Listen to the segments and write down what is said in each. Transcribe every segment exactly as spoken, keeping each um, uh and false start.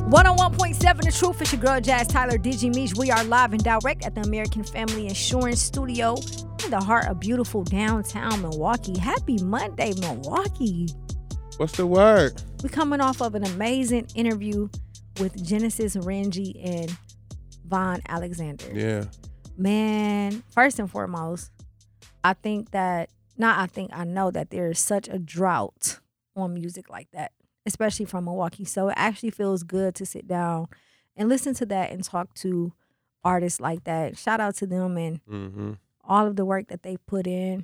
one oh one point seven The Truth. It's your girl, Jazz Tyler, Digi Meech. We are live and direct at the American Family Insurance Studio in the heart of beautiful downtown Milwaukee. Happy Monday, Milwaukee. What's the word? We're coming off of an amazing interview with Genesis Renji and Von Alexander. Yeah. Man, first and foremost, I think that, not I think, I know that there is such a drought on music like that, especially from Milwaukee. So it actually feels good to sit down and listen to that and talk to artists like that. Shout out to them and Mm-hmm. all of the work that they put in.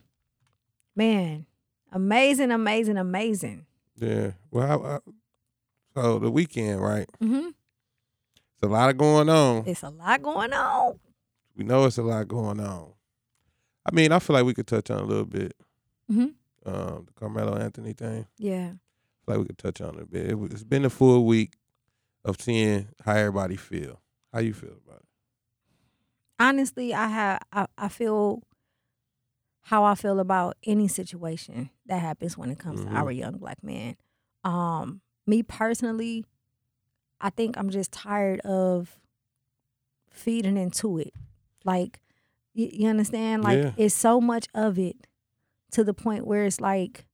Man, amazing, amazing, amazing. Yeah. Well, I, I, so the weekend, right? Mm-hmm. It's a lot of going on. It's a lot going on. We know it's a lot going on. I mean, I feel like we could touch on a little bit. Mm-hmm. Um, the Carmelo Anthony thing. Yeah. I feel like we could touch on it a bit. It, it's been a full week of seeing how everybody feel. How you feel about it? Honestly, I have I, I feel how I feel about any situation that happens when it comes Mhm. to our young black men. Um, me personally, I think I'm just tired of feeding into it. Like, you, you understand? Like, Yeah. it's so much of it to the point where it's like,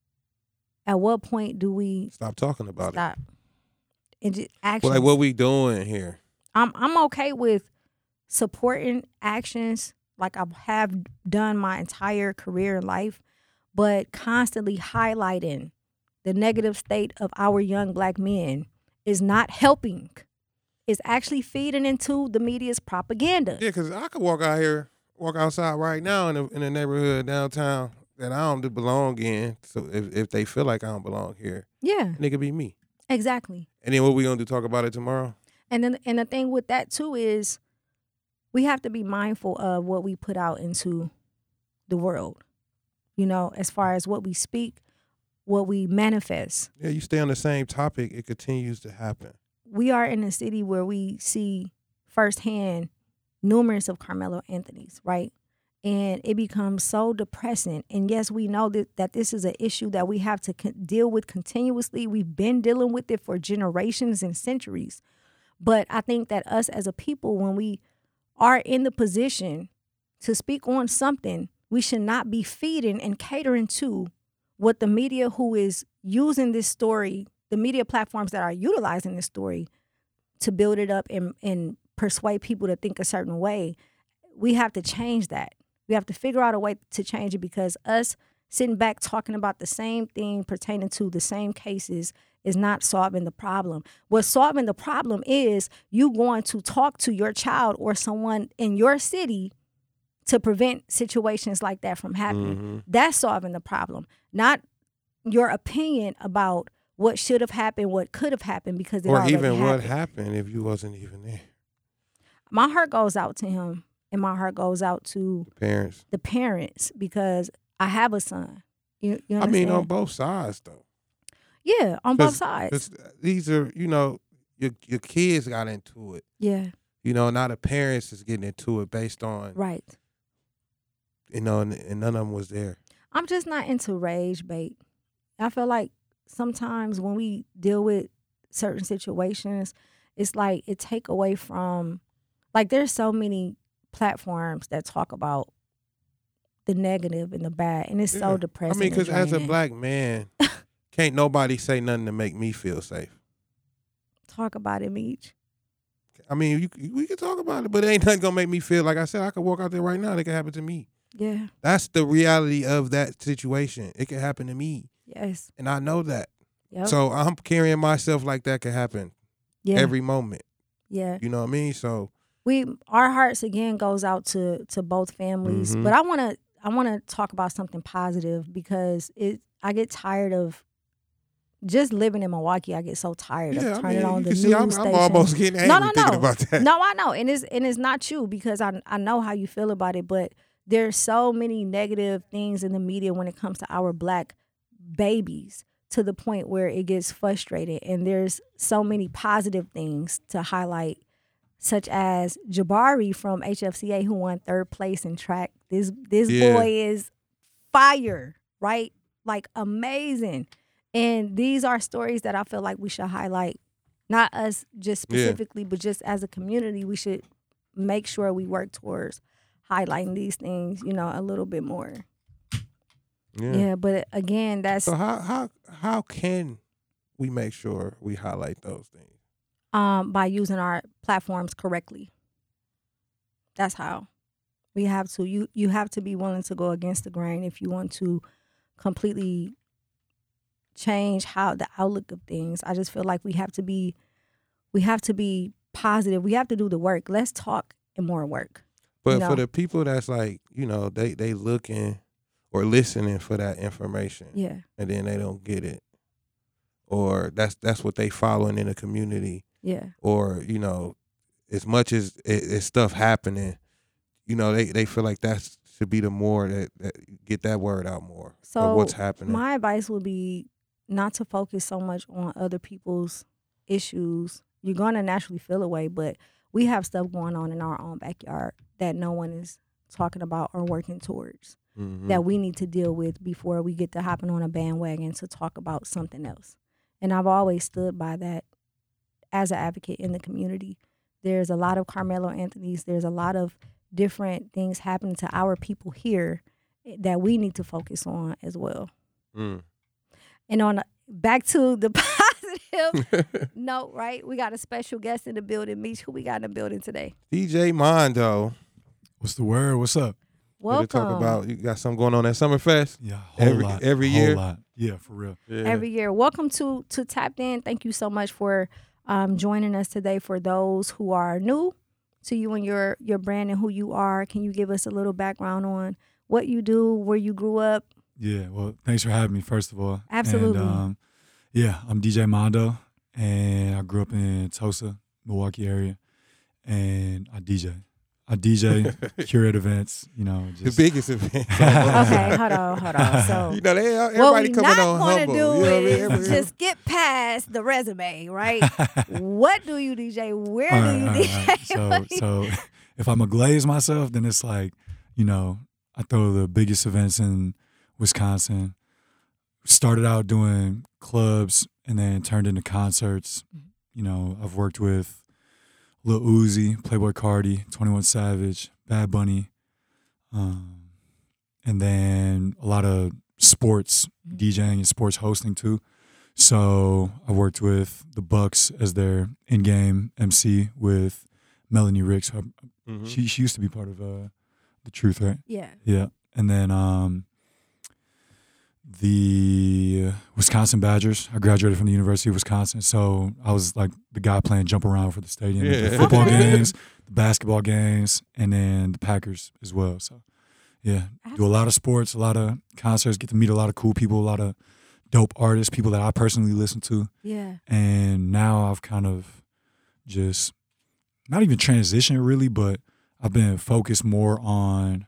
at what point do we Stop talking about stop? And just it. actions. Well, like, what we doing here? I'm I'm okay with supporting actions like I have done my entire career in life, but constantly highlighting the negative state of our young black men is not helping. It's actually feeding into the media's propaganda. Yeah, because I could walk out here, walk outside right now in the, in the neighborhood downtown that I don't belong in. So if, if they feel like I don't belong here, Yeah, it could be me. exactly. And then what we gonna do? Talk about it tomorrow? And then and the thing with that too is we have to be mindful of what we put out into the world. You know, as far as what we speak, what we manifest. Yeah, you stay on the same topic, it continues to happen. We are in a city where we see firsthand numerous of Carmelo Anthony's, right? And it becomes so depressing. And yes, we know that, that this is an issue that we have to con- deal with continuously. We've been dealing with it for generations and centuries. But I think that us as a people, when we are in the position to speak on something, we should not be feeding and catering to what the media who is using this story, the media platforms that are utilizing this story to build it up and, and persuade people to think a certain way. We have to change that. We have to figure out a way to change it, because us sitting back talking about the same thing pertaining to the same cases is not solving the problem. What's solving the problem is you going to talk to your child or someone in your city to prevent situations like that from happening. Mm-hmm. That's solving the problem, not your opinion about what should have happened, what could have happened, because it Or already even happened. what happened if you wasn't even there. My heart goes out to him, and my heart goes out to Parents. the parents, because I have a son. You, you I understand? mean, on both sides though. Yeah, on both 'Cause- sides. 'cause these are, you know, your your kids got into it. Yeah, You know, now the parents is getting into it based on, right. you know, and, and none of them was there. I'm just not into rage bait. I feel like sometimes when we deal with certain situations, it's like it take away from, like, there's so many platforms that talk about the negative and the bad, and it's so Yeah. depressing. I mean, because and as a draining. black man, can't nobody say nothing to make me feel safe. Talk about it, Meech. I mean, you, we can talk about it, but it ain't nothing gonna make me feel like I said. I could walk out there right now. It could happen to me. Yeah. That's the reality of that situation. It could happen to me, Yes. and I know that. Yep. So I'm carrying myself like that could happen yeah. every moment. yeah. You know what I mean? So We our hearts again goes out to to both families, Mhm. but I want to I want to talk about something positive, because it I get tired of just living in Milwaukee. I get so tired yeah, of I turning mean, on you the can news see I'm, station. I'm almost getting angry No, no, thinking no. about that. No, I know, and it's and it's not you, because I I know how you feel about it, but there's so many negative things in the media when it comes to our black babies, to the point where it gets frustrated, and there's so many positive things to highlight, such as Jabari from H F C A, who won third place in track. This this Yeah. boy is fire, right? Like, amazing. And these are stories that I feel like we should highlight Not us just Yeah. specifically, but just as a community, we should make sure we work towards highlighting these things, you know, a little bit more. Yeah. Yeah, but again, that's So how how how can we make sure we highlight those things? um by using our platforms correctly. That's how. We have to you you have to be willing to go against the grain if you want to completely change how the outlook of things. I just feel like we have to be we have to be positive. We have to do the work. Less talk and more work. But You know. for the people that's like, you know, they they looking or listening for that information, Yeah. and then they don't get it, or that's that's what they following in the community, Yeah. or you know, as much as it, it's stuff happening, you know, they, they feel like that should be the more that, that get that word out more So of what's happening. my advice would be not to focus so much on other people's issues. You're going to naturally feel away, but we have stuff going on in our own backyard that no one is talking about or working towards Mhm. that we need to deal with before we get to hopping on a bandwagon to talk about something else. And I've always stood by that as an advocate in the community. There's a lot of Carmelo Anthony's. There's a lot of different things happening to our people here that we need to focus on as well. Mm. And on back to the positive note, right? We got a special guest in the building. Meech, who we got in the building today? D J Mondo. What's the word? What's up? We're to Welcome. talk about you got something going on at Summerfest Yeah, whole every lot. every whole year. lot. Yeah, for real. Yeah. Every year. Welcome to to Tapped In. Thank you so much for um, joining us today. For those who are new to you and your your brand and who you are, can you give us a little background on what you do, where you grew up? Yeah, well, thanks for having me, first of all. Absolutely. And, um, yeah, I'm D J Mondo, and I grew up in Tulsa, Milwaukee area, and I D J. I D J, curate events, you know. The Just, biggest event. Okay, hold on, hold on. So You know, they, what everybody we coming not on going to humble. do you know what I mean? is Every- just get past the resume, right? What do you D J? Where all do right, you all D right, J? all right. So, so if I'm a glaze myself, then it's like, you know, I throw the biggest events in Wisconsin. Started out doing clubs and then turned into concerts. You know, I've worked with Lil Uzi, Playboy Cardi, twenty-one Savage, Bad Bunny, um, and then a lot of sports DJing and sports hosting too. So I worked with the Bucks as their in-game M C with Melanie Ricks. Her- Mhm. She she used to be part of uh, The Truth, right? Yeah. Yeah, and then um, the Wisconsin Badgers. I graduated from the University of Wisconsin, so I was like the guy playing jump around for the stadium, Yeah. the football Okay. games, the basketball games, and then the Packers as well. So yeah, do a lot of sports, a lot of concerts, get to meet a lot of cool people, a lot of dope artists, people that I personally listen to, Yeah. and now I've kind of just not even transitioned really, but I've been focused more on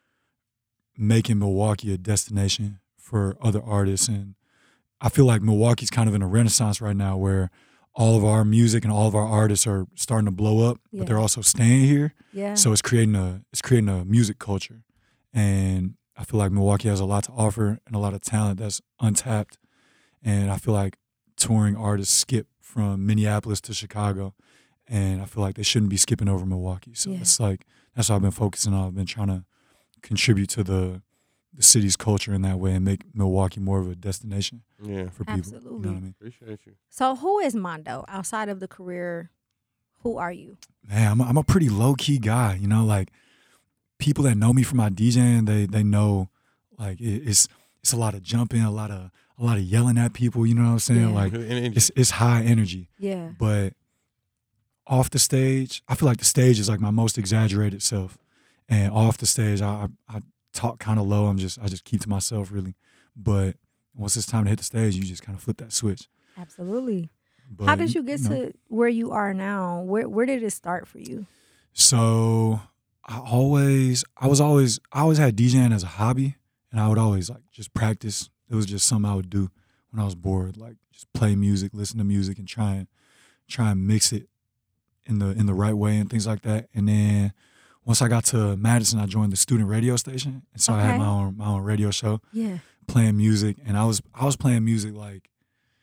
making Milwaukee a destination for other artists. And I feel like Milwaukee's kind of in a renaissance right now where all of our music and all of our artists are starting to blow up, Yeah. but they're also staying here. Yeah. So it's creating a it's creating a music culture. And I feel like Milwaukee has a lot to offer and a lot of talent that's untapped. And I feel like touring artists skip from Minneapolis to Chicago. And I feel like they shouldn't be skipping over Milwaukee. So Yeah. it's like that's what I've been focusing on. I've been trying to contribute to the the city's culture in that way and make Milwaukee more of a destination Yeah. for people. You Absolutely. know what I mean? Appreciate you. So who is Mondo outside of the career? Who are you? Man, I'm a, I'm a pretty low key guy. You know, like people that know me from my DJing, they they know like it, it's it's a lot of jumping, a lot of a lot of yelling at people. You know what I'm saying? Yeah. Like And- and- it's it's high energy. Yeah. But off the stage, I feel like the stage is like my most exaggerated self, and off the stage, I I, I talk kind of low. I'm just I just keep to myself really. But once it's time to hit the stage, you just kind of flip that switch. Absolutely. But, How did you get know, to where you are now? Where where did it start for you? So I always I was always I always had DJing as a hobby, and I would always like just practice. It was just something I would do when I was bored, like just play music, listen to music, and try and try and mix it in the in the right way and things like that. And then once I got to Madison, I joined the student radio station, and so I Okay. had my own my own radio show Yeah. playing music. And I was I was playing music like,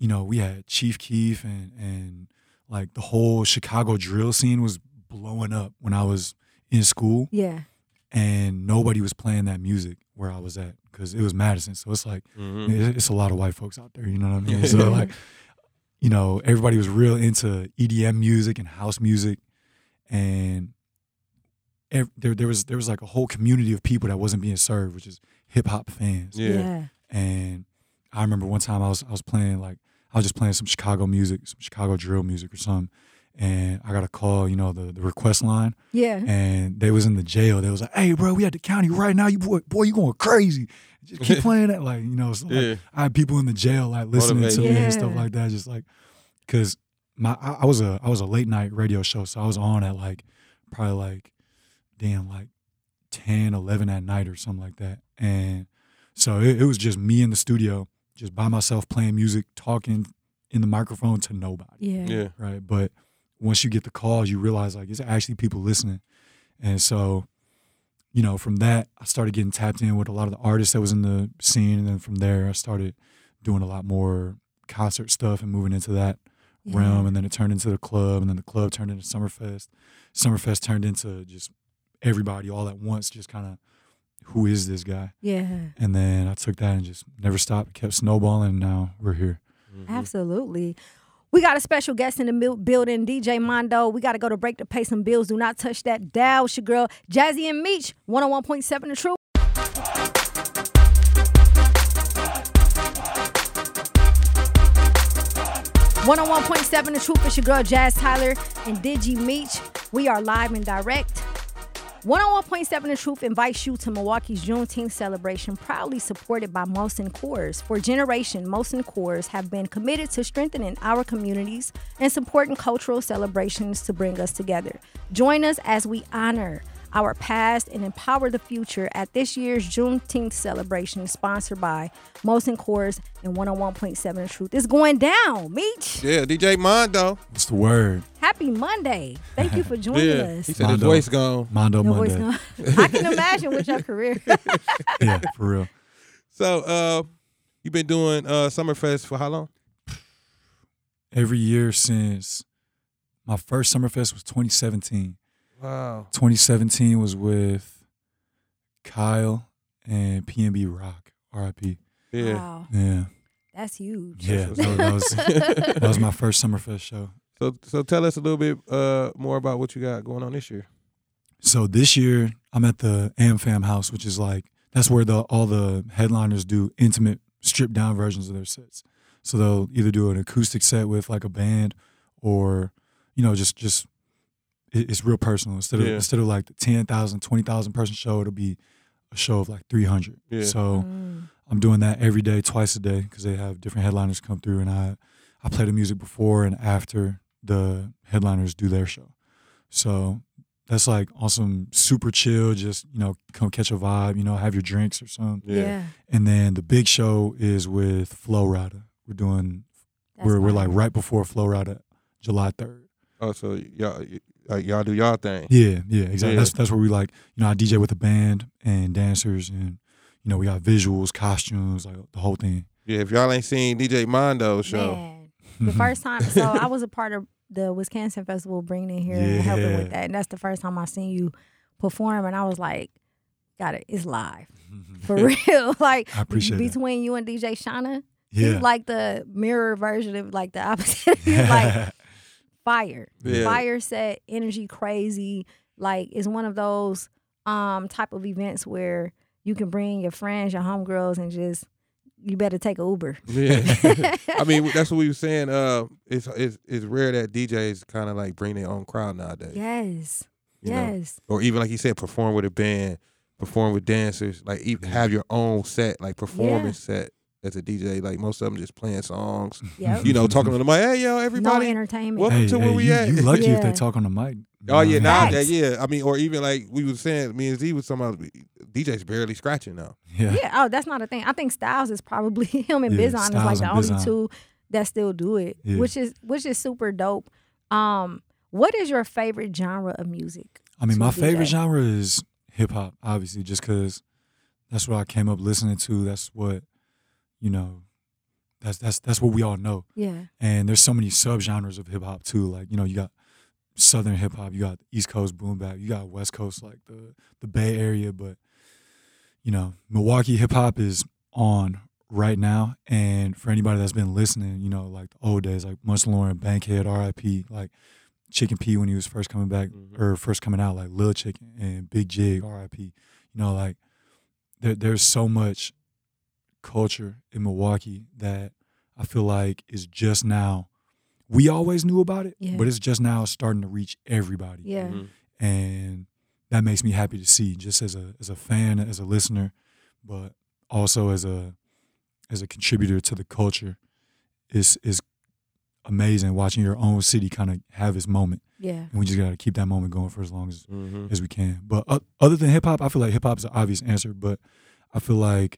you know, we had Chief Keef and and like the whole Chicago drill scene was blowing up when I was in school. Yeah. And nobody was playing that music where I was at because it was Madison. So it's like, Mm-hmm. it- it's a lot of white folks out there, you know what I mean? So like, you know, everybody was real into E D M music and house music. And ev- there, there was there was like a whole community of people that wasn't being served, which is hip hop fans. Yeah. Yeah. And I remember one time I was I was playing like I was just playing some Chicago music, some Chicago drill music or something. And I got a call, you know, the, the request line. Yeah. And they was in the jail. They was like, "Hey, bro, we at the county right now. You boy, boy, you going crazy? Just keep playing that." Like, you know, so like, Yeah. I had people in the jail like listening to Motivate. me and stuff Yeah. like that. Just like, cause my I, I was a I was a late night radio show, so I was on at like probably like damn like ten, eleven at night or something like that. And so it, it was just me in the studio, just by myself playing music, talking in the microphone to nobody. Yeah. Yeah. Right. But once you get the calls, you realize like it's actually people listening. And so, you know, from that, I started getting tapped in with a lot of the artists that was in the scene. And then from there, I started doing a lot more concert stuff and moving into that Yeah. realm. And then it turned into the club. And then the club turned into Summerfest. Summerfest turned into just everybody all at once, just kind of, who is this guy? Yeah. And then I took that and just never stopped, kept snowballing. And now we're here. Mm-hmm. Absolutely. We got a special guest in the mil- building, D J Mondo. We got to go to break to pay some bills. Do not touch that dial. It's your girl, Jazzy and Meech, one oh one point seven The Truth. one oh one point seven The Truth. It's your girl, Jazz Tyler and Digi Meech. We are live and direct. one oh one point seven The Truth invites you to Milwaukee's Juneteenth celebration, proudly supported by Molson Coors. For generations, Molson Coors have been committed to strengthening our communities and supporting cultural celebrations to bring us together. Join us as we honor our past and empower the future at this year's Juneteenth celebration, sponsored by Molson Coors and one oh one point seven The Truth. It's going down, Meech. Yeah, D J Mondo. What's the word? Happy Monday. Thank you for joining Yeah. us. He said his Mondo. voice gone. Mondo Your voice Monday. gone. I can imagine with your career. Yeah, for real. So, uh, you've been doing uh Summerfest for how long? Every year since my first Summerfest was twenty seventeen. Wow. twenty seventeen was with Kyle and P N B Rock, R I P. Yeah. Wow. Yeah, That's huge. yeah. what's That, that was that was my first Summerfest show. So, so tell us a little bit uh more about what you got going on this year. So this year I'm at the AmFam House, which is like that's where the all the headliners do intimate, stripped down versions of their sets. So they'll either do an acoustic set with like a band, or you know just just it- it's real personal. Instead of Yeah. instead of like the ten thousand, twenty thousand person show, it'll be a show of like three hundred. Yeah. So Mm. I'm doing that every day, twice a day, because they have different headliners come through, and I I play the music before and after the headliners do their show. So that's like awesome, super chill. Just you know, come catch a vibe. You know, have your drinks or something. Yeah. And then the big show is with Flow Rida. We're doing That's we're we're fire. like right before Flow Rida, July third. Oh, so y'all like y'all do y'all thing. Yeah, yeah, exactly. Yeah. That's that's where we like, you know, I D J with a band and dancers, and you know, we got visuals, costumes, like the whole thing. Yeah, if y'all ain't seen D J Mondo's show, Man, the first time, so I was a part of the Wisconsin Festival, bringing it here and helping Yeah. with that, and that's the first time I seen you perform, and I was like, got it, it's live for real. Like I appreciate that. between you and D J Shauna, Yeah. he's like the mirror version of like the opposite. He's like fire, Yeah. fire set, energy crazy. Like it's one of those um type of events where you can bring your friends, your homegirls, and just you better take a Uber. yeah. I mean, that's what we were saying. Uh, it's it's it's rare that D Js kind of like bring their own crowd nowadays. Yes. you know? Yes. Or even like you said, perform with a band, perform with dancers. Like even have your own set, like performance set as a D J. Like most of them just playing songs. Yep. You know, talking to the mic. Hey, yo, No everybody. entertainment. Welcome Hey, to where hey, we you, at. you lucky if they Yeah. talk on the mic. Oh yeah, Nah, nowadays, Facts. yeah. I mean, or even like we was saying, me and Z was talking about D Js barely scratching now. Yeah. Yeah. Oh, that's not a thing. I think Styles is probably him and Yeah, Bizon is Styles like the and only Bizon. two that still do it, Yeah. which is which is super dope. Um, what is your favorite genre of music? I mean, to my D J? favorite genre is hip hop, obviously, just because that's what I came up listening to. That's what, you know, that's that's that's what we all know. Yeah. And there's so many subgenres of hip hop too. Like, you know, you got Southern hip hop, you got East Coast boom bap, you got West Coast, like the the Bay Area. But, you know, Milwaukee hip hop is on right now. And for anybody that's been listening, you know, like the old days, like Munch Lauren, Bankhead, R I P, like Chicken P when he was first coming back Mm-hmm. or first coming out, like Lil Chicken and Big Jig, R I P. You know, like there there's so much culture in Milwaukee that I feel like is just now. We always knew about it, Yeah. but it's just now starting to reach everybody. Yeah. Mhm. And that makes me happy to see, just as a as a fan, as a listener, but also as a as a contributor to the culture. It's is amazing watching your own city kind of have its moment, Yeah. and we just gotta keep that moment going for as long as Mhm. as we can. But uh, other than hip hop, I feel like hip hop is an obvious answer. But I feel like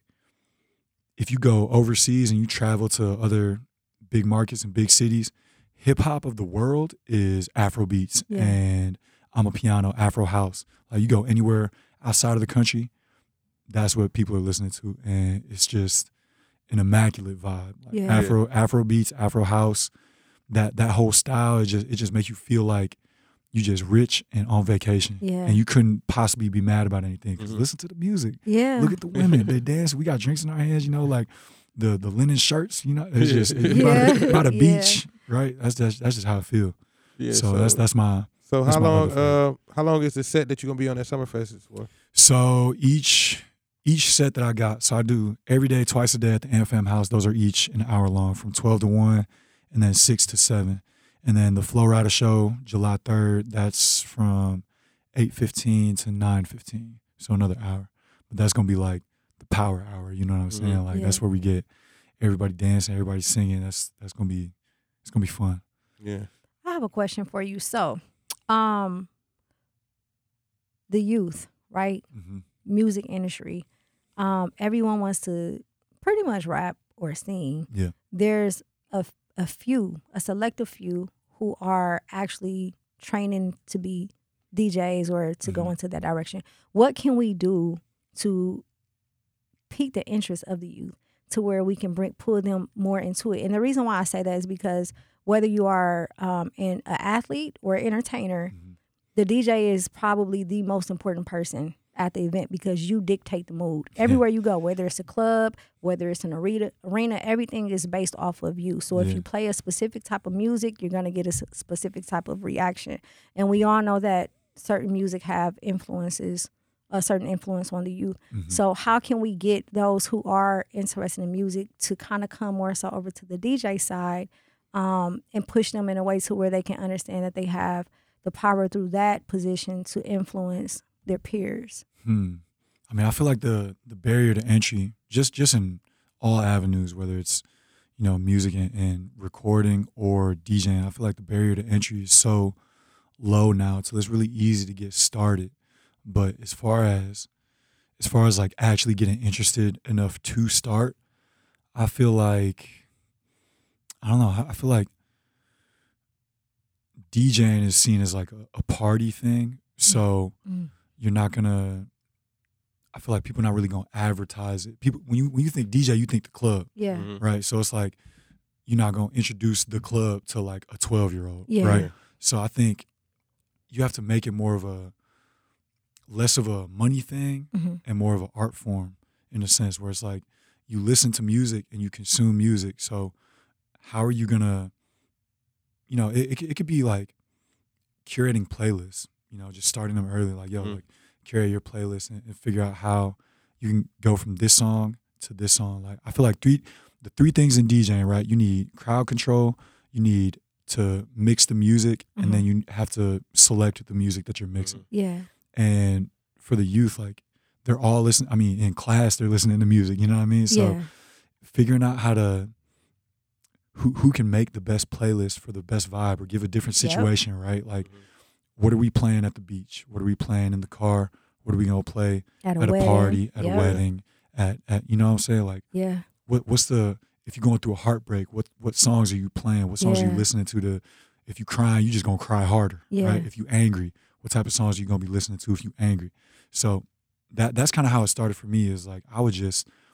if you go overseas and you travel to other big markets and big cities, hip hop of the world is Afro beats Yeah. and Amapiano, Afro house. Like you go anywhere outside of the country, that's what people are listening to, and it's just an immaculate vibe. Like Yeah. Afro Afro beats, Afro house, that that whole style, it just it just makes you feel like you just rich and on vacation. Yeah. And you couldn't possibly be mad about anything because Mhm. listen to the music. Yeah. Look at the women. They dance. We got drinks in our hands, you know, like the the linen shirts, you know. It's Yeah. just Yeah. you by, the, by the Yeah. beach, right? That's, that's that's just how I feel. Yeah, so, that's that's my so that's how my long other uh how long is the set that you're gonna be on at Summerfest for? so each each set that I got. So I do every day, twice a day at the A F M House. Those are each an hour long, from twelve to one, and then six to seven. And then the Flow Rider Show, July third, that's from eight fifteen to nine fifteen. So another hour. But that's going to be like the power hour, you know what I'm saying? Mhm. Like Yeah. that's where we get everybody dancing, everybody singing. That's that's going to be it's going to be fun. Yeah. I have a question for you. So, um, the youth, right? hmm Music industry. Um, everyone wants to pretty much rap or sing. Yeah. There's a, a few, a selective few who are actually training to be D Js or to go Mhm. into that direction. What can we do to pique the interest of the youth to where we can bring pull them more into it? And the reason why I say that is because whether you are um, an, an athlete or an entertainer, hmm the D J is probably the most important person at the event because you dictate the mood. Everywhere you go, whether it's a club, whether it's an arena, arena, everything is based off of you. So if Yeah. you play a specific type of music, you're going to get a s- specific type of reaction. And we all know that certain music have influences, a certain influence on the youth. hmm So how can we get those who are interested in music to kind of come more so over to the D J side um, and push them in a way to where they can understand that they have the power through that position to influence their peers? Hmm. I mean, I feel like the the barrier to entry, just just in all avenues, whether it's you know music and, and recording or DJing, I feel like the barrier to entry is so low now, so it's really easy to get started. But as far as as far as like actually getting interested enough to start, I feel like I don't know. I I feel like DJing is seen as like a, a party thing, so Mm. you're not gonna. I feel like people are not really gonna advertise it. People, when you when you think D J, you think the club, Yeah. Mhm. right? So it's like you're not gonna introduce the club to like a twelve year old, Yeah. right? So I think you have to make it more of a less of a money thing Mhm. and more of an art form in a sense where it's like you listen to music and you consume music. So how are you gonna, you know, it it, it could be like curating playlists, you know, just starting them early, like yo, Mhm. like curate your playlist and, and figure out how you can go from this song to this song. Like I feel like three the three things in DJing, right? You need crowd control, you need to mix the music, and then you have to select the music that you're mixing. Yeah. And for the youth, like they're all listening. I mean, in class, they're listening to music. You know what I mean? So yeah. figuring out how to who who can make the best playlist for the best vibe or give a different Yep. situation, right? Like, what are we playing at the beach? What are we playing in the car? What are we gonna play At a, at a wedding. party, at Yep. a wedding, at at you know what I'm saying? Like, Yeah. what what's the if you're going through a heartbreak, what what songs are you playing? What songs are Yeah. you listening to? To if you crying, you just gonna cry harder, Yeah. right? If you angry, what type of songs are you gonna be listening to if you angry? So that that's kind of how it started for me. Is like I would just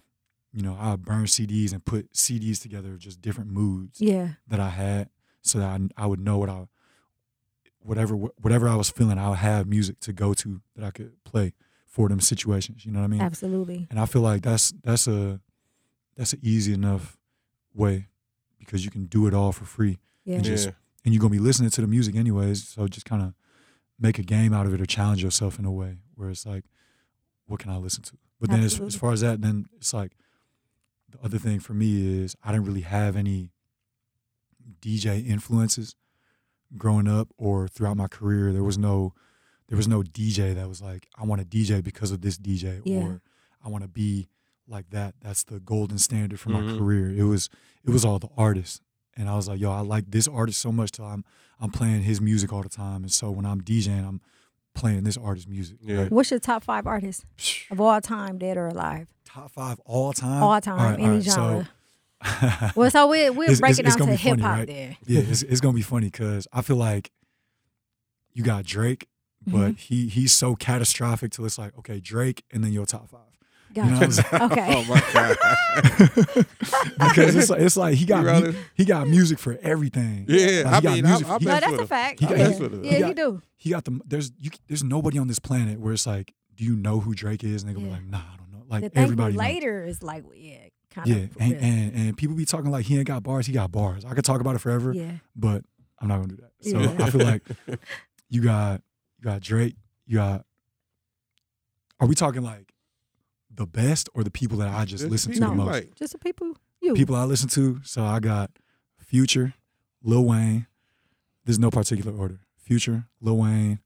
you know, I would burn C Ds and put C Ds together of just different moods Yeah. that I had, so that I, I would know what I, whatever whatever I was feeling, I would have music to go to that I could play for them situations. You know what I mean? Absolutely. And I feel like that's that's a that's an easy enough way, because you can do it all for free. Yeah. And just Yeah. and you're gonna be listening to the music anyways, so just kind of make a game out of it or challenge yourself in a way where it's like, what can I listen to? But then as, Absolutely. as far as that, then it's like, the other thing for me is I didn't really have any D J influences growing up or throughout my career. There was no there was no D J that was like, I want to D J because of this D J, Yeah. or I want to be like that. That's the golden standard for my Mhm. career. It was it was all the artists. And I was like, yo, I like this artist so much till I'm I'm playing his music all the time. And so when I'm DJing, I'm playing this artist's music. Yeah. right? What's your top five artists of all time, dead or alive? Top five all time? All time, All right, any all right, genre. So, Well, so we we'll It's- break it's- it it's down gonna to be funny, hip hop right? there. yeah, it's, it's going to be funny because I feel like you got Drake, but Mhm. he he's so catastrophic till it's like, okay, Drake, and then your top five. Gotcha. You know what I'm saying? Okay. Oh my God. Because it's like, it's like he got You mu- rather- he got music for everything. Yeah, Like, he I got mean, music- I, I he- No, mess that's with a him. fact. He I got- yeah, mess with him. yeah He you got- do. He got the there's you there's nobody on this planet where it's like, do you know who Drake is? And they gonna Yeah. be like, nah, I don't know. Like The thank everybody you knows. later is like, yeah, kind Yeah, of. and, and and people be talking like he ain't got bars. He got bars. I could talk about it forever, yeah. but I'm not gonna do that. So Yeah. I feel like you got you got Drake. You got. Are we talking like the best or the people that I just Just listen to people the you most? like. Just the people you. People I listen to. So I got Future, Lil Wayne. There's no particular order. Future, Lil Wayne,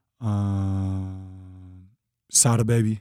um, Sada Baby,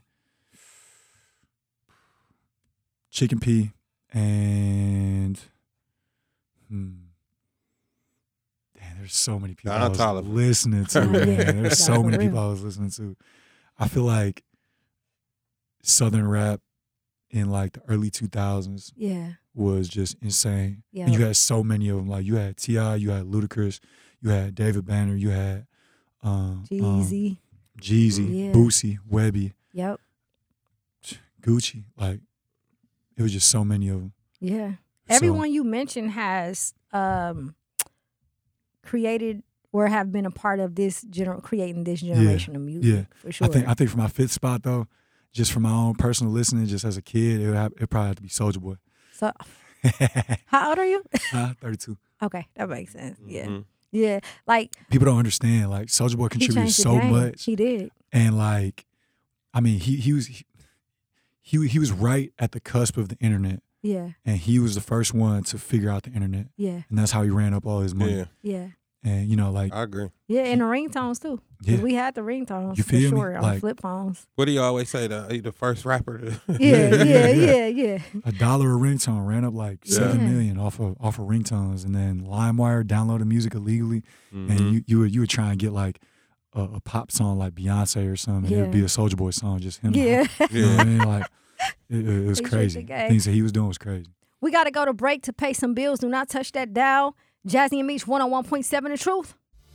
Chicken P, and hmm. Damn, there's so many people Don I was Toliver. listening to. Yeah. Man. There's so For many real. people I was listening to. I feel like Southern rap in like the early two thousands Yeah. was just insane. Yeah. And you had so many of them. Like you had T I, you had Ludacris, you had David Banner, you had um, um, Jeezy. Jeezy, Yeah. Boosie, Webby, Yep. Gucci. Like it was just so many of them. Yeah. So- Everyone you mentioned has um created or have been a part of this gener- creating this generation of music. yeah. For sure. I think I think for my fifth spot though, just from my own personal listening, just as a kid, it would have, it probably had to be Soulja Boy. so. How old are you? Huh? thirty-two. Okay, that makes sense. Yeah. Mhm. Yeah. Like People don't understand. Like Soulja Boy he contributed changed the so game. much. He did. And like, I mean, he he was he, he he was right at the cusp of the internet, Yeah. and he was the first one to figure out the internet, Yeah. and that's how he ran up all his money. Yeah, Yeah. And you know, like, I agree. Yeah, and the ringtones too. 'Cause yeah, we had the ringtones You for feel me? sure on Like- flip phones. What do you always say? The he the first rapper. To, Yeah, yeah, yeah, yeah. a dollar a ringtone ran up like Yeah. seven Yeah. million off of off of ringtones, and then LimeWire downloaded music illegally, Mhm. and you you would you would try and get like a, a pop song like Beyonce or something, and it would be Yeah. a Soulja Boy song, just him. Yeah. You know what I yeah. mean? Like, it, it was He shaped crazy. the game. Things that he was doing was crazy. We got to go to break to pay some bills. Do not touch that dial. Jazzy and Meech one oh one point seven The Truth.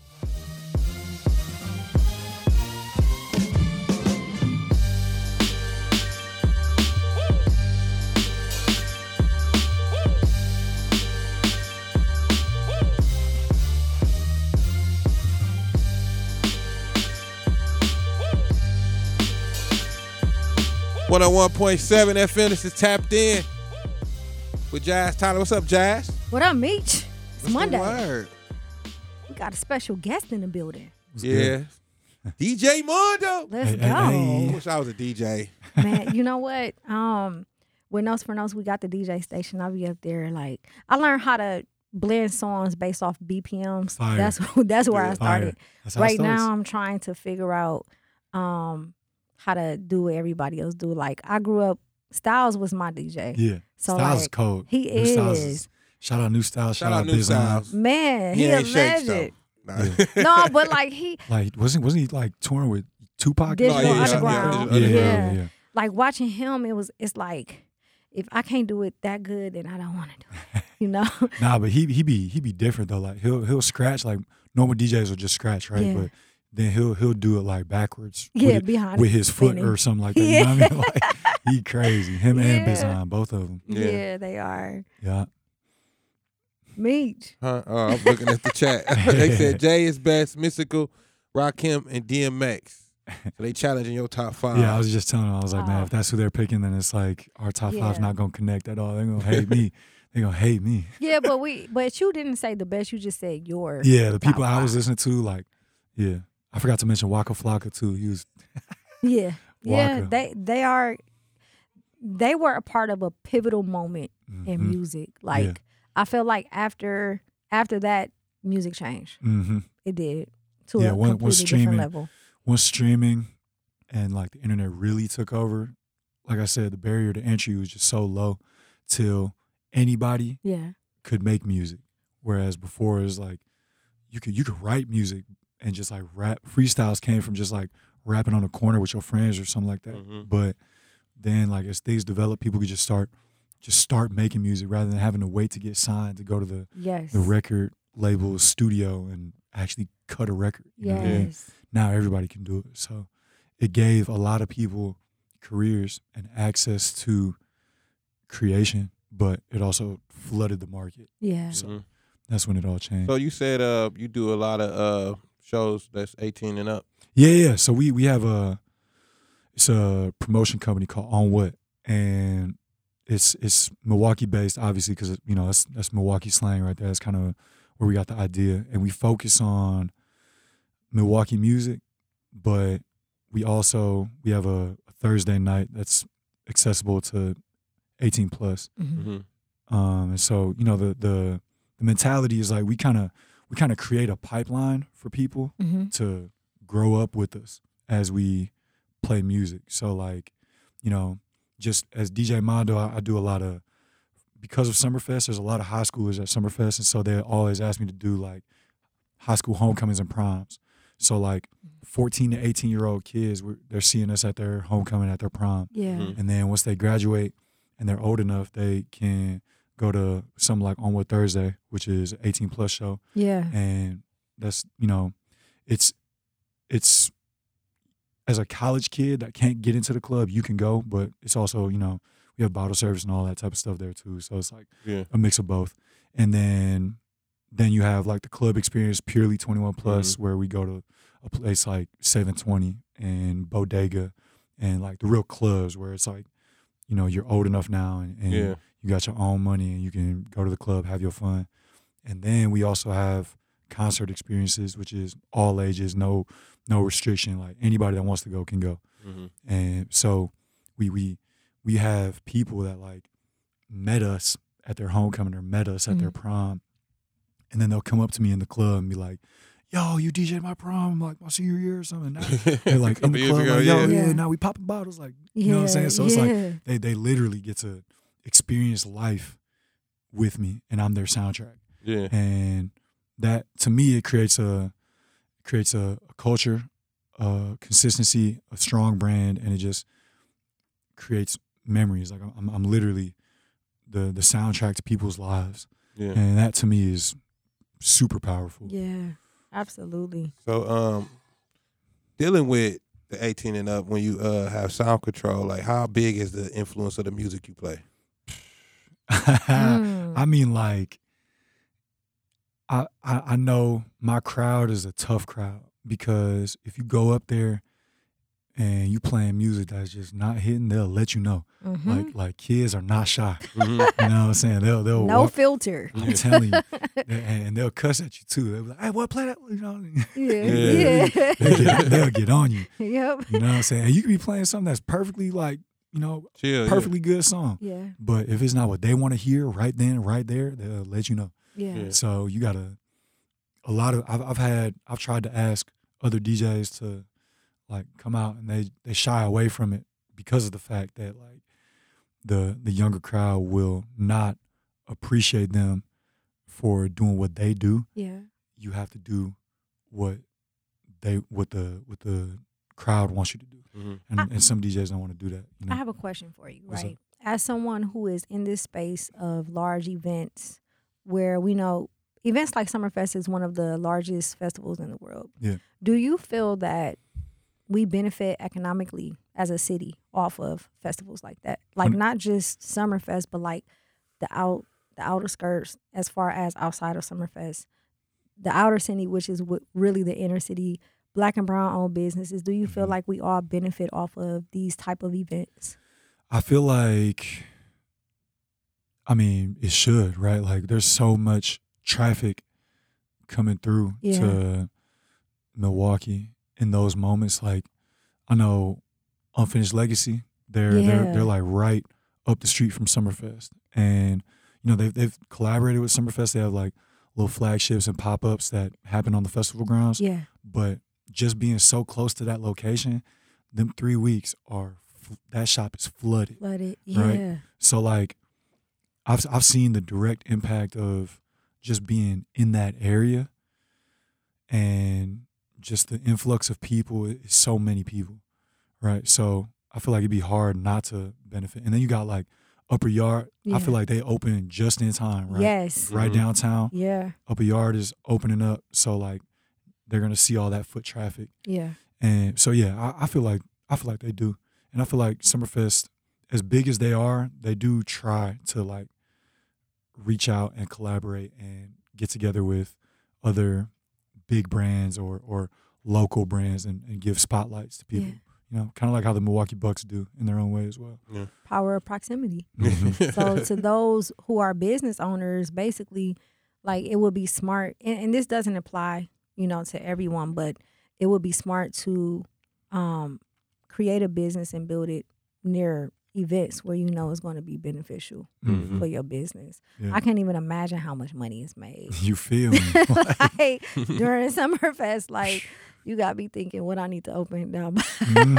one oh one point seven F M. This is Tapped In with Jazz Tyler. What's up, Jazz? What up, Meech? It's What's Monday. the word? We got a special guest in the building. It was Yeah. good. D J Mondo. Let's Hey, go. hey, I hey. wish I was a D J. Man, you know what? Um, with Nose for Nose, we got the D J station. I'll be up there. Like, I learned how to blend songs based off B P Ms. Fire. That's that's where Yeah. I started. Fire. That's how it Right starts. now, I'm trying to figure out um how to do what everybody else do. Like, I grew up. Styles was my D J. Yeah. So, Styles is like, cold. he New Styles is. Shout out New Styles. Shout, Shout out out New Biz Styles. Man, He he, ain't a shakes though. legend. Nah. Yeah. No, but like he Like wasn't wasn't he like touring with Tupac? Digital yeah, yeah, Underground. yeah, Yeah, yeah, yeah, Yeah. yeah. like watching him. It was. It's like if I can't do it that good, then I don't want to do it. You know. Nah, but he he be he be different though. Like he'll he'll scratch like normal D Js will just scratch, right? Yeah. But then he'll he'll do it like backwards. Yeah, with, it- behind with his foot spinning. or something like that. You know what I mean? Like, he crazy. Him and Yeah. Bizon, both of them. Yeah. Yeah, they are. Yeah. Meech. Huh? Oh, I'm looking at the chat. They said Jay is best, Mystical, Rakim, and D M X. So they challenging your top five. Yeah, I was just telling him, I was like, man, Oh. if that's who they're picking, then it's like our top five's Yeah. not gonna connect at all. They're gonna hate me. They're gonna hate me. Yeah, but we but you didn't say the best. You just said your. Yeah, the top people I was five. listening to, like, yeah. I forgot to mention Waka Flocka too. He was Yeah, yeah. Waka. They they are. They were a part of a pivotal moment in mhm, music. Like I feel like after after that, music changed. mhm. It did to Yeah, a one- completely one streaming- different level. Once streaming and like the internet really took over, like I said, the barrier to entry was just so low till anybody Yeah, could make music. Whereas before it was like you could you could write music and just like rap. Freestyles came from just like rapping on the corner with your friends or something like that. Mhm. But then like as things developed, people could just start just start making music rather than having to wait to get signed to go to the, yes, the record label studio and actually cut a record. You know what I mean? yes, Now everybody can do it. So it gave a lot of people careers and access to creation, but it also flooded the market. yeah. So Mhm. that's when it all changed. So you said uh you do a lot of uh shows that's eighteen and up. Yeah, yeah. So we we have a it's a promotion company called On What, and it's it's Milwaukee based, obviously, because you know that's that's Milwaukee slang right there. That's kind of where we got the idea, and we focus on Milwaukee music, but we also we have a, a Thursday night that's accessible to eighteen plus. Mhm. Mm-hmm. Um, and so you know the the the mentality is like we kind of we kind of create a pipeline for people Mhm. to grow up with us as we play music. So like, you know, just as D J Mondo, I, I do a lot of because of Summerfest. There's a lot of high schoolers at Summerfest, and so they always ask me to do like high school homecomings and proms. So like fourteen to eighteen year old kids, we're, they're seeing us at their homecoming, at their prom, Yeah, Mhm. and then once they graduate and they're old enough, they can go to something like On What Thursday, which is an eighteen plus show. yeah, And that's, you know, it's it's as a college kid that can't get into the club, you can go, but it's also, you know, we have bottle service and all that type of stuff there too. So it's like Yeah. a mix of both. And then then you have like the club experience, purely twenty-one plus, where we go to a place like seven twenty and Bodega and like the real clubs where it's like, you know, you're old enough now and, and Yeah. you got your own money and you can go to the club, have your fun. And then we also have concert experiences, which is all ages, no no restriction. Like anybody that wants to go can go. Mm-hmm. And so we we we have people that like met us at their homecoming or met us at their prom, and then they'll come up to me in the club and be like, "Yo, you D J'd my prom like my senior year or something." Now they're like in Couple the years club, ago, like, "Yo, yeah. yeah. Yeah. now we popping bottles." Like yeah. you know what I'm saying? So it's like yeah. they they literally get to experience life with me, and I'm their soundtrack. Yeah. And that to me it creates a creates a, a culture, a consistency, a strong brand, and it just creates memories. Like I'm I'm literally the the soundtrack to people's lives, Yeah. and that to me is super powerful. Yeah, absolutely. So um dealing with the eighteen and up when you uh have sound control, like how big is the influence of the music you play? Mm. I mean, like I, I I know my crowd is a tough crowd because if you go up there and you playing music that's just not hitting, they'll let you know. Mhm. Like like kids are not shy. Mm-hmm. You know what I'm saying? They'll they'll no walk, filter. I'm telling you, and, and they'll cuss at you too. They'll be like, "Hey, what play that?" You know, Yeah, Yeah. yeah. they'll, get, they'll get on you. Yep. You know what I'm saying? And you could be playing something that's perfectly like you know Chill. perfectly good song, Yeah, but if it's not what they want to hear right then, right there, they'll let you know. yeah. Yeah. So you gotta a lot of I've I've had I've tried to ask other D Js to like come out and they they shy away from it because of the fact that like the the younger crowd will not appreciate them for doing what they do. Yeah. You have to do what they what the what the crowd wants you to do, Mm-hmm. and, I- and some D Js don't want to do that. You know? I have a question for you, What's right? As someone who is in this space of large events where we know events like Summerfest is one of the largest festivals in the world. Yeah. Do you feel that we benefit economically as a city off of festivals like that. Like When- not just Summerfest, but like the out the outer skirts as far as outside of Summerfest. The outer city, which is what really the inner city, black and brown owned businesses. Do you feel Mhm. like we all benefit off of these type of events? I feel like, I mean, it should, right? Like, there's so much traffic coming through Yeah. to Milwaukee in those moments. Like, I know Unfinished Legacy, they're they're Yeah. they're like right up the street from Summerfest, and you know they've they've collaborated with Summerfest. They have like little flagships and pop ups that happen on the festival grounds. Yeah. But just being so close to that location, them three weeks are that shop is flooded. Let it. Yeah. Right. So like, I've I've seen the direct impact of just being in that area, and just the influx of people is so many people, right? So I feel like it'd be hard not to benefit. And then you got like Upper Yard. Yeah. I feel like they open just in time, right? Yes. Right Mhm. downtown. Yeah. Upper Yard is opening up, so like they're gonna see all that foot traffic. Yeah. And so yeah, I, I feel like I feel like they do, and I feel like Summerfest, as big as they are, they do try to like reach out and collaborate and get together with other big brands or or local brands and, and give spotlights to people. Yeah. You know, kind of like how the Milwaukee Bucks do in their own way as well. Power of proximity. Mhm. So to those who are business owners, basically, like it would be smart, and, and this doesn't apply, you know, to everyone, but it would be smart to um, create a business and build it near events where you know it's going to be beneficial Mhm. for your business. Yeah. I can't even imagine how much money is made. You feel me? Like during Summerfest, like you got me thinking what I need to open down by,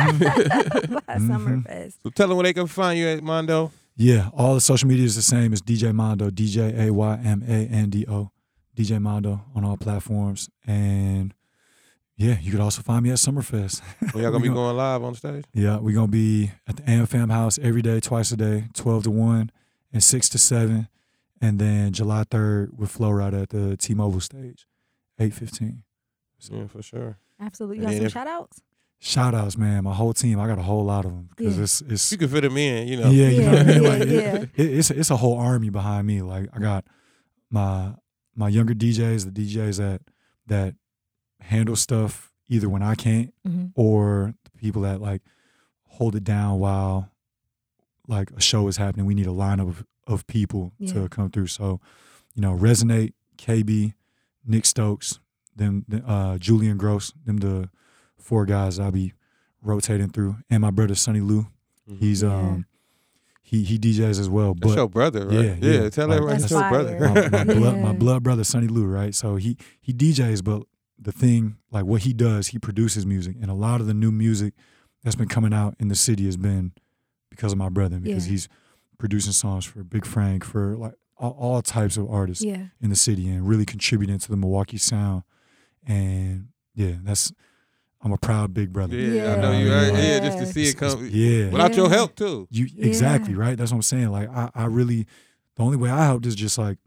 Mhm. by Mhm. Summerfest. So tell them where they can find you at, Mondo. Yeah, all the social media is the same as D J Mondo, D J A Y M A N D O, D J Mondo on all platforms. And yeah, you could also find me at Summerfest. Well, y'all gonna We be gon- going live on stage. Yeah, we're going to be at the A M Fam House every day, twice a day, twelve to one and six to seven. And then July third with Flow Rida at the T-Mobile stage, eight fifteen. So Yeah, for sure. Absolutely. You And got then some if- shout outs? shout outs, man. My whole team, I got a whole lot of them because Yeah. it's, it's, You can fit them in, you know. yeah, you know what I mean? Yeah, Like, it- yeah. it, it's, it's a whole army behind me. Like I got my, my younger D Js, the D Js that, that handle stuff either when I can't, Mm-hmm. or the people that like hold it down while like a show is happening. We need a lineup of, of people Yeah. to come through. So, you know, Resonate, K B, Nick Stokes, them, uh, Julian Gross, them the four guys I'll be rotating through, and my brother Sonny Lou. Mhm. He's Yeah. um he he D Js as well. That's But your brother, right? Yeah, yeah. Tell Like, everybody That's it's your fire. brother. my, my blood my Yeah. blood brother Sonny Lou, right? So he he D Js, but the thing, like what he does, he produces music, and a lot of the new music that's been coming out in the city has been because of my brother, because Yeah. he's producing songs for Big Frank, for like all, all types of artists Yeah. in the city, and really contributing to the Milwaukee sound. And yeah, that's I'm a proud big brother. Yeah, I know you Yeah. are. Yeah, just to see it It's- come. it's- yeah. Without your Yeah. help, too. You Yeah. exactly right. That's what I'm saying. Like I, I really, the only way I helped is just like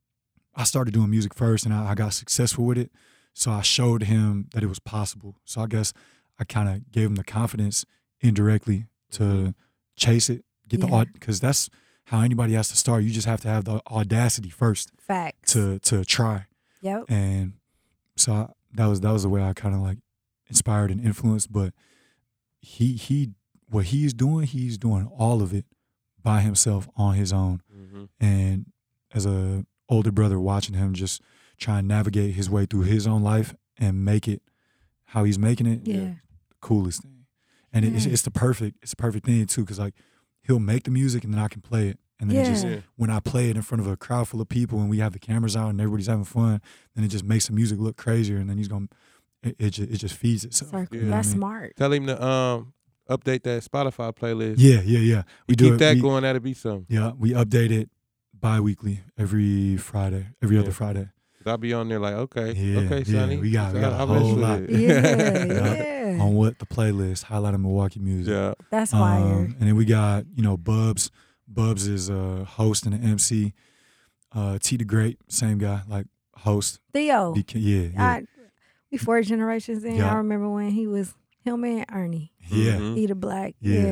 I started doing music first, and I, I got successful with it. So I showed him that it was possible. So I guess I kind of gave him the confidence indirectly to chase it, get the Yeah. aud because that's how anybody has to start. You just have to have the audacity first Facts. to to try. Yep. And so I, that was that was the way I kind of like inspired and influenced. But he he what he's doing, he's doing all of it by himself on his own. Mhm. And as a older brother, watching him just try and navigate his way through his own life and make it how he's making it, Yeah. the coolest thing. And it, it's, Yeah. it's the perfect it's the perfect thing too, because like he'll make the music and then I can play it. And then it just Yeah. Yeah. when I play it in front of a crowd full of people and we have the cameras out and everybody's having fun, then it just makes the music look crazier, and then he's gonna it, it just it just feeds itself. Circle. Yeah. That's I mean? smart. Tell him to um update that Spotify playlist. Yeah, yeah, yeah. We do Keep it. that we, going. That'll be something. Yeah, we update it bi-weekly every Friday, every Yeah. other Friday. I'll be on there like, okay, Yeah, okay, yeah, Sonny. we got- we got a I'll mess whole with lot. it. Yeah. Yeah. Yeah. On what the playlist, highlighting Milwaukee music. Yeah. That's fire. Um, and then we got, you know, Bubs. Bubs is a host and an M C. Uh, T the Great, same guy, like host. Theo. B K, yeah, yeah, I, we four generations in. Yeah. I remember when he was him and Ernie. yeah. Mhm. He the black. Yeah. Yeah.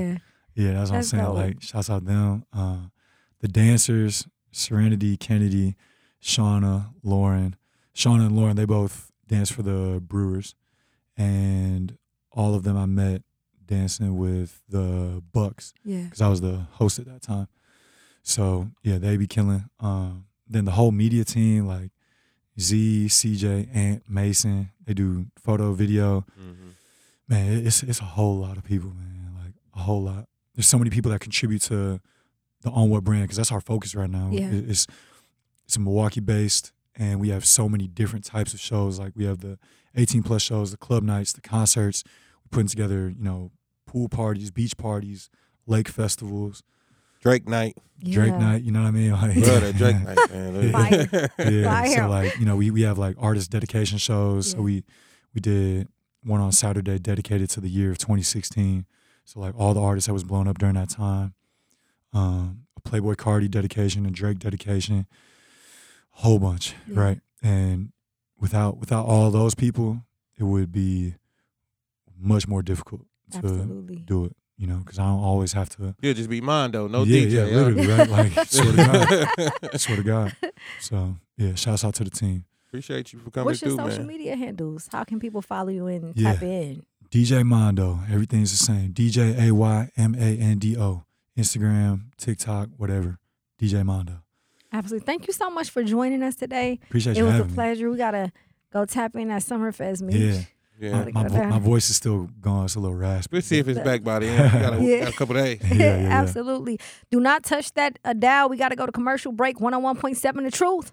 Yeah, that's what I'm That's saying. dope. Like, shouts out them. Uh, the dancers, Serenity, Kennedy, Shauna, Lauren. Shauna and Lauren, they both dance for the Brewers. And all of them I met dancing with the Bucks Yeah. because I was the host at that time. So, yeah, they be killing. Um, then the whole media team, like Z, C J, Ant, Mason, they do photo, video. Mm-hmm. Man, it's it's a whole lot of people, man. Like, a whole lot. There's so many people that contribute to the On What brand because that's our focus right now. Yeah. It- It's it's Milwaukee based, and we have so many different types of shows. Like we have the eighteen plus shows, the club nights, the concerts. We're putting together, you know, pool parties, beach parties, lake festivals, Drake night. Drake Yeah. night. You know what I mean? Like, Love that Drake night, man. Fire. yeah. Fire. So like, you know, we we have like artist dedication shows. So Yeah. we we did one on Saturday dedicated to the year of twenty sixteen. So like all the artists that was blown up during that time. Um, a Playboy Cardi dedication, a Drake dedication, a whole bunch, Yeah. right? And without without all those people, it would be much more difficult to Absolutely. do it. You know, because I don't always have to. You'll just be Mondo, no yeah, D J. yeah, huh? literally, right? Like, swear to God, I swear to God. So yeah, shouts out to the team. Appreciate you for coming What's your through, social man. media handles? How can people follow you and Yeah. tap in? D J Mondo, everything's the same. D J A Y M A N D O. Instagram, TikTok, whatever. D J Mondo. Absolutely. Thank you so much for joining us today. Appreciate It you was a having me. pleasure. We gotta go tap in at Summerfest meet. Yeah. Yeah. Like My, that. vo- my voice is still gone. It's a little raspy. We'll see if it's back by the end. We got a, Yeah. got a couple days. Yeah, yeah, yeah. Absolutely. Do not touch that uh, dial. We got to go to commercial break. one oh one point seven The Truth.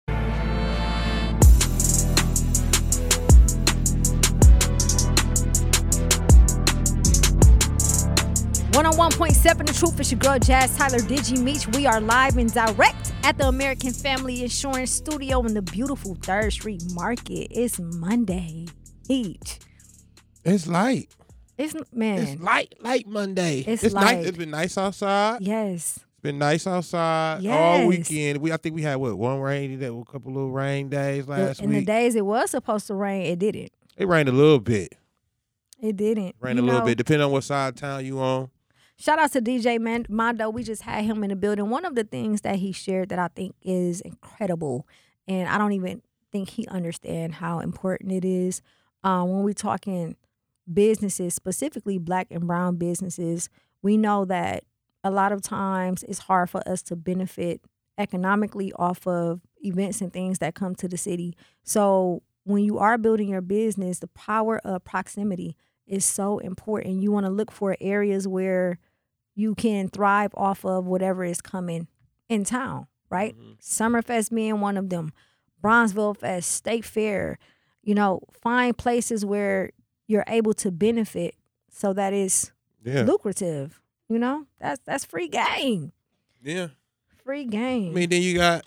one oh one point seven The Truth. It's your girl Jazz Tyler Digi Meech. We are live and direct at the American Family Insurance Studio in the beautiful Third Street Market. It's Monday. Each. It's light. It's man. It's light, light Monday. It's nice. light. It's been nice outside. Yes. It's been nice outside all Yes. weekend. We I think we had what one rainy day, a couple little rain days last In the week. days it was supposed to rain, it didn't. It rained a little bit. It didn't. Rained You a little know, bit, depending on what side of town you on. Shout out to D J Man- Mondo. We just had him in the building. One of the things that he shared that I think is incredible, and I don't even think he understand how important it is. Um, when we're talking businesses, specifically Black and Brown businesses, we know that a lot of times it's hard for us to benefit economically off of events and things that come to the city. So when you are building your business, the power of proximity is so important. You want to look for areas where you can thrive off of whatever is coming in town, right? Mhm. Summerfest being one of them, Bronzeville Fest, State Fair, you know, find places where you're able to benefit so that it's Yeah. lucrative. You know, that's that's free game. Yeah. Free game. I mean, then you got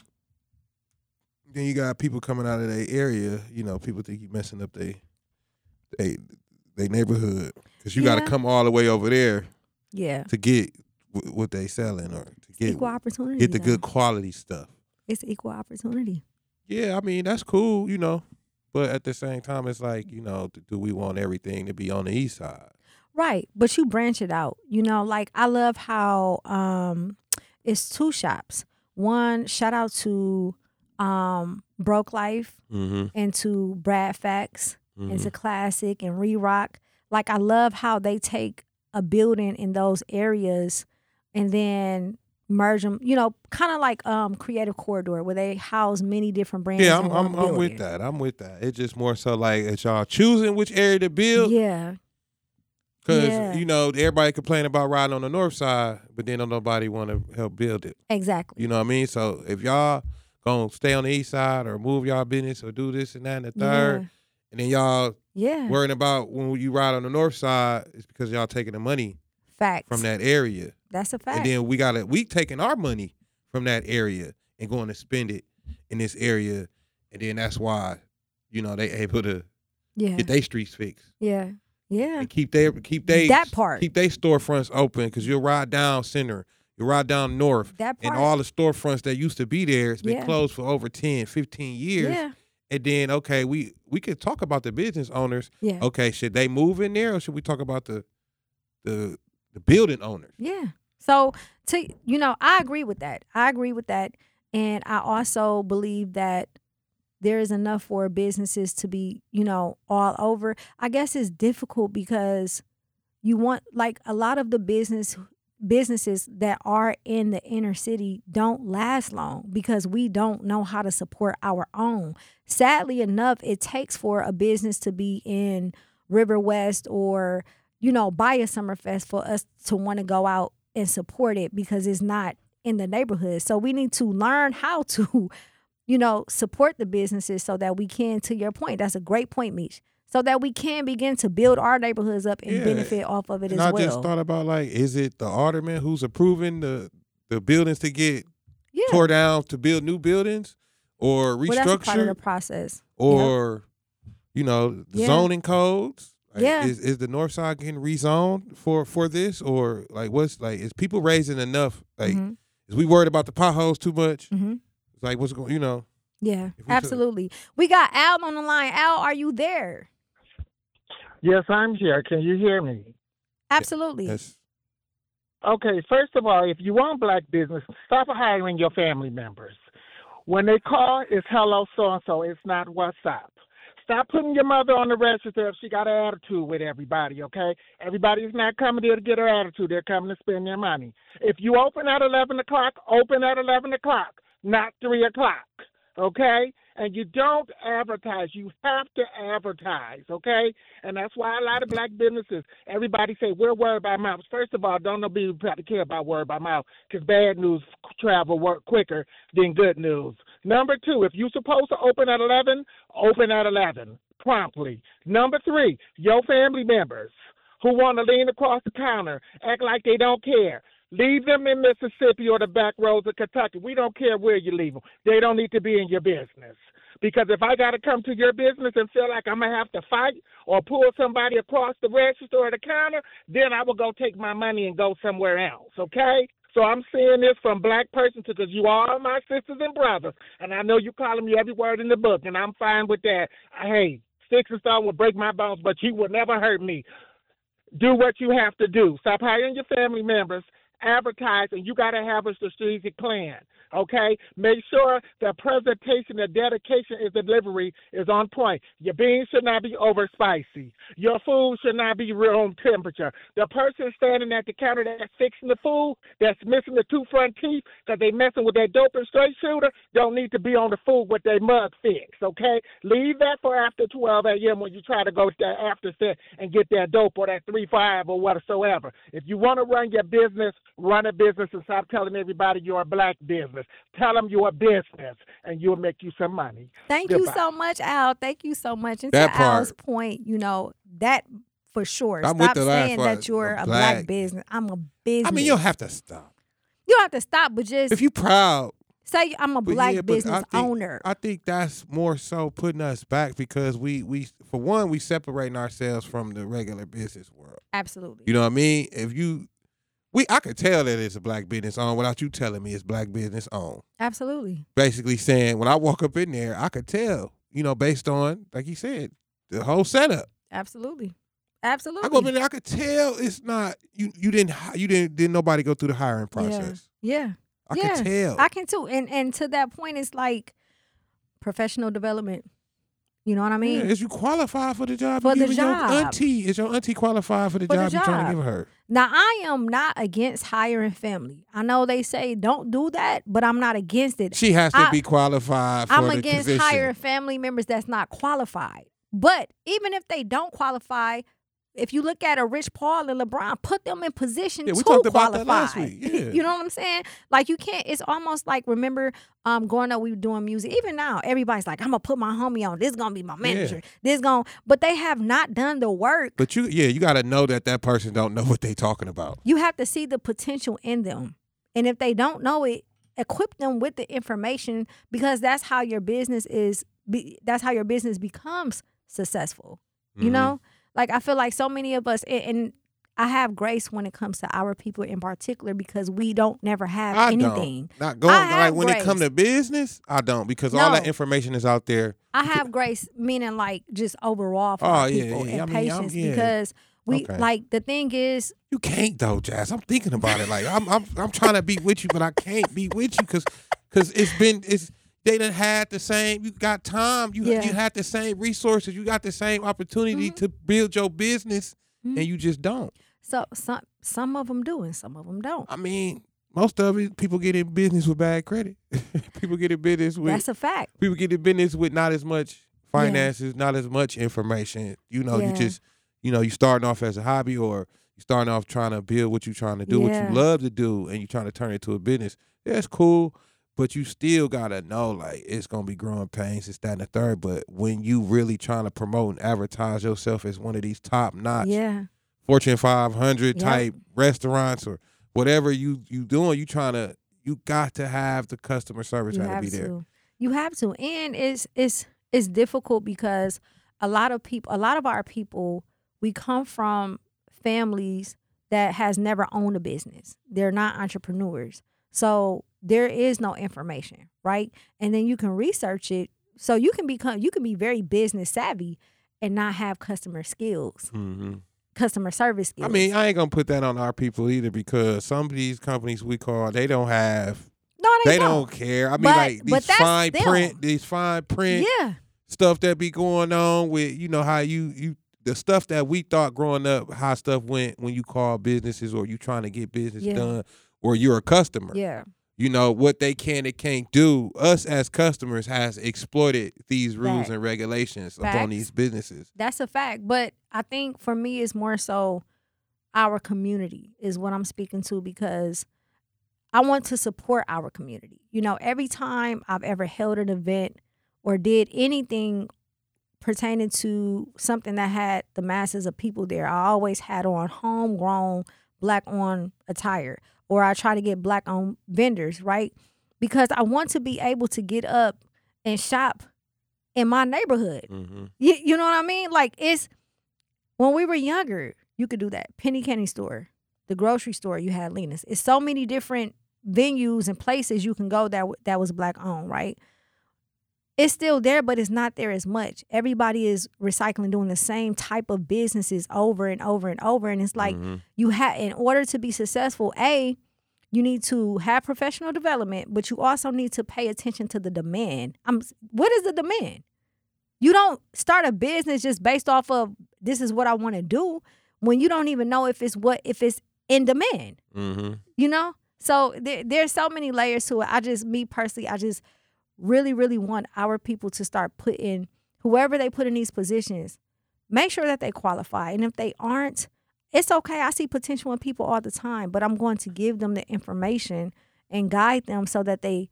then you got people coming out of their area. You know, people think you messing up they they they neighborhood because you got Yeah. to come all the way over there yeah. to get w- what they selling or to get Equal opportunity. get the though. good quality stuff. It's equal opportunity. Yeah, I mean that's cool, you know, but at the same time, it's like you know, do we want everything to be on the east side? Right. But you branch it out. You know, like I love how um it's two shops. One, shout out to um Broke Life Mm-hmm. and to Brad Facts. mm-hmm. It's a classic and Re-Rock. Like I love how they take a building in those areas and then merge them, you know, kind of like um Creative Corridor where they house many different brands. Yeah, in I'm one I'm, I'm with building. that. I'm with that. It's just more so like it's y'all choosing which area to build. Yeah. Because, Yeah. you know, everybody complain about riding on the north side, but then don't nobody want to help build it. Exactly. You know what I mean? So if y'all going to stay on the east side or move y'all business or do this and that and the third, and then y'all Yeah. yeah. worrying about when you ride on the north side, it's because y'all taking the money Facts. from that area. That's a fact. And then we got to, we taking our money from that area and going to spend it in this area. And then that's why, you know, they able to yeah. get their streets fixed. yeah. Yeah. And keep their keep they That part. keep their storefronts open because you'll ride down center, you ride down north, That part. and all the storefronts that used to be there, it's been Yeah. closed for over ten, fifteen years. Yeah. And then okay, we we could talk about the business owners. Yeah. Okay, should they move in there or should we talk about the the the building owners. Yeah. So to you know, I agree with that. I agree with that, and I also believe that there is enough for businesses to be, you know, all over. I guess it's difficult because you want, like, a lot of the business businesses that are in the inner city don't last long because we don't know how to support our own. Sadly enough, it takes for a business to be in River West or, you know, by a Summerfest for us to want to go out and support it because it's not in the neighborhood. So we need to learn how to, you know, support the businesses so that we can, to your point, that's a great point, Meech, so that we can begin to build our neighborhoods up and Yeah. benefit off of it And as I well. just thought about, like, is it the alderman who's approving the, the buildings to get yeah. tore down to build new buildings or Well, that's a part of the restructured process. or, you know, the Yeah. zoning codes? Like, Yeah. Is, is the north side getting rezoned for, for this? Or, like, what's, like, is people raising enough? Like, Mhm. is we worried about the potholes too much? Mhm. It's like, what's going, you know? Yeah, If we took- absolutely. We got Al on the line. Al, are you there? Yes, I'm here. Can you hear me? Absolutely. That's, Okay, first of all, if you want black business, stop hiring your family members. When they call, it's hello so-and-so. It's not what's up. Stop putting your mother on the register if she got an attitude with everybody, okay? Everybody's not coming there to get her attitude. They're coming to spend their money. If you open at eleven o'clock, open at eleven o'clock, not three o'clock, okay? And you don't advertise. You have to advertise, okay? And that's why a lot of black businesses, everybody say, we're word by mouth. First of all, don't nobody probably care about word by mouth because bad news travel work quicker than good news. Number two, if you're supposed to open at eleven, open at eleven promptly. Number three, your family members who want to lean across the counter, act like they don't care. Leave them in Mississippi or the back roads of Kentucky. We don't care where you leave them. They don't need to be in your business. Because if I got to come to your business and feel like I'm going to have to fight or pull somebody across the register or the counter, then I will go take my money and go somewhere else, okay? So I'm saying this from black person to, because you are my sisters and brothers, and I know you calling me every word in the book, and I'm fine with that. Hey, sticks and stones will break my bones, but you will never hurt me. Do what you have to do. Stop hiring your family members. Advertise, and you got to have a strategic plan, okay? Make sure the presentation, the dedication, and delivery is on point. Your beans should not be over spicy. Your food should not be room temperature. The person standing at the counter that's fixing the food, that's missing the two front teeth because they messing with that dope and straight shooter, don't need to be on the food with their mug fixed, okay? Leave that for after twelve a.m. when you try to go to that after set and get that dope or that three five or whatsoever. If you want to run your business, run a business and stop telling everybody you're a black business. Tell them you're a business, and you'll make you some money. Thank Goodbye. you so much, Al. Thank you so much. And That to Al's part. point, you know, that for sure. I'm with Stop the last saying part, that you're a a black, black- business. I'm a business. I mean, you don't have to stop. You don't have to stop, but just If you proud, say I'm a but black yeah, but I business think- owner. I think that's more so putting us back because we, we for one, we separating ourselves from the regular business world. Absolutely. You know what I mean? If you, we, I could tell that it's a black business owned without you telling me it's black business owned. Absolutely. Basically saying when I walk up in there, I could tell, you know, based on, like you said, the whole setup. Absolutely. Absolutely. I go up in there, I could tell it's not, you you didn't, hi- you didn't, didn't nobody go through the hiring process. Yeah. I yeah. could tell. I can too. And and to that point, it's like professional development. You know what I mean? Yeah, is you qualified for the job? For you the giving job. Your auntie, is your auntie qualified for the For the job you're trying to job. give her? Now, I am not against hiring family. I know they say don't do that, but I'm not against it. She has to I- be qualified for I'm the against position. hiring family members that's not qualified. But even if they don't qualify, if you look at a Rich Paul and LeBron, put them in position Yeah, we to talked about qualify. that last week. Yeah. You know what I'm saying? Like you can't. It's almost like remember um, growing up we were doing music. Even now, everybody's like, I'm gonna put my homie on. This is gonna be my manager. This gonna. But they have not done the work. But you, yeah, you got to know that that person don't know what they talking about. You have to see the potential in them, and if they don't know it, equip them with the information because that's how your business is. Be, that's how your business becomes successful. You Mhm. know, like I feel like so many of us, and, and I have grace when it comes to our people in particular because we don't never have I anything. don't. Not going I like have when it come grace. to business, I don't because all No. that information is out there. I have grace, meaning like just overall for Oh, our yeah, people yeah. and I mean, I'm- patience yeah. because We Okay. like the thing is, You can't though, Jazz. I'm thinking about it. Like I'm, I'm, I'm trying to be with you, but I can't be with you because, because it's been, it's they done had the same. You got time. You, Yeah. you had the same resources. You got the same opportunity Mhm. to build your business, Mhm. and you just don't. so some some of them do and some of them don't. I mean, most of it, people get in business with bad credit. People get in business with That's a fact. people get in business with not as much finances, not as much information. You know, Yeah. you just, you know, you starting off as a hobby or you starting off trying to build what you're trying to do, what Yeah. you love to do, and you trying to turn it into a business. Yeah, it's cool, but you still gotta know like it's gonna be growing pains, it's that and the third. But when you really trying to promote and advertise yourself as one of these top notch Yeah. Fortune five hundred Yep. type restaurants or whatever you you doing, you trying to you got to have the customer service You got to have be there. to. You have to. And it's it's it's difficult because a lot of people a lot of our people, we come from families that has never owned a business. They're not entrepreneurs. So there is no information, right? And then you can research it. So you can become you can be very business savvy and not have customer skills, Mm-hmm. customer service skills. I mean, I ain't gonna put that on our people either because some of these companies we call they don't have no, they, they don't. don't care. I mean, But- like but these that's fine them. print, these fine print Yeah. stuff that be going on with you know how you you the stuff that we thought growing up, how stuff went when you call businesses or you trying to get business Yeah. done or you're a customer. Yeah. You know what they can and can't do. Us as customers has exploited these rules Facts. and regulations Facts. upon these businesses. That's a fact. But I think for me, it's more so our community is what I'm speaking to because I want to support our community. You know, every time I've ever held an event or did anything pertaining to something that had the masses of people there, I always had on homegrown black on attire or I try to get black on vendors, right? Because I want to be able to get up and shop in my neighborhood. Mm-hmm. You, you know what I mean? Like it's when we were younger, you could do that. Penny Candy store, the grocery store, you had Lena's. It's so many different venues and places you can go that w- that was black owned, right? It's still there, but it's not there as much. Everybody is recycling, doing the same type of businesses over and over and over, and it's like Mm-hmm. you have in order to be successful. A, you need to have professional development, but you also need to pay attention to the demand. I'm. What is the demand? You don't start a business just based off of this is what I want to do when you don't even know if it's what if it's in demand. Mm-hmm. You know, so there, there's so many layers to it. I just, me personally, I just really, really want our people to start putting whoever they put in these positions, make sure that they qualify. And if they aren't, it's okay. I see potential in people all the time, but I'm going to give them the information and guide them so that they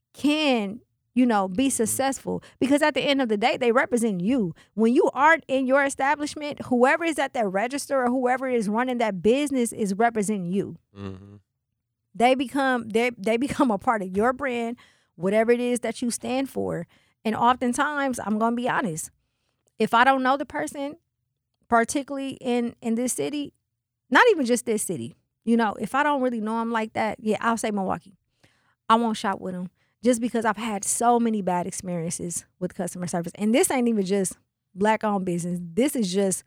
can, you know, be successful. Because at the end of the day, they represent you. When you aren't in your establishment, whoever is at that register or whoever is running that business is representing you. Mm-hmm. They become they they become a part of your brand, whatever it is that you stand for. And oftentimes, I'm gonna be honest, if I don't know the person, particularly in in this city, not even just this city, you know, if I don't really know them like that, yeah, I'll say Milwaukee. I won't shop with them just because I've had so many bad experiences with customer service. And this ain't even just black owned business. This is just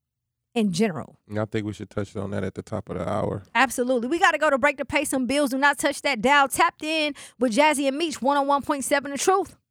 in general. And I think we should touch on that at the top of the hour. Absolutely. We got to go to break to pay some bills. Do not touch that dial. Tapped in with Jazzy and Meech, one oh one point seven The Truth.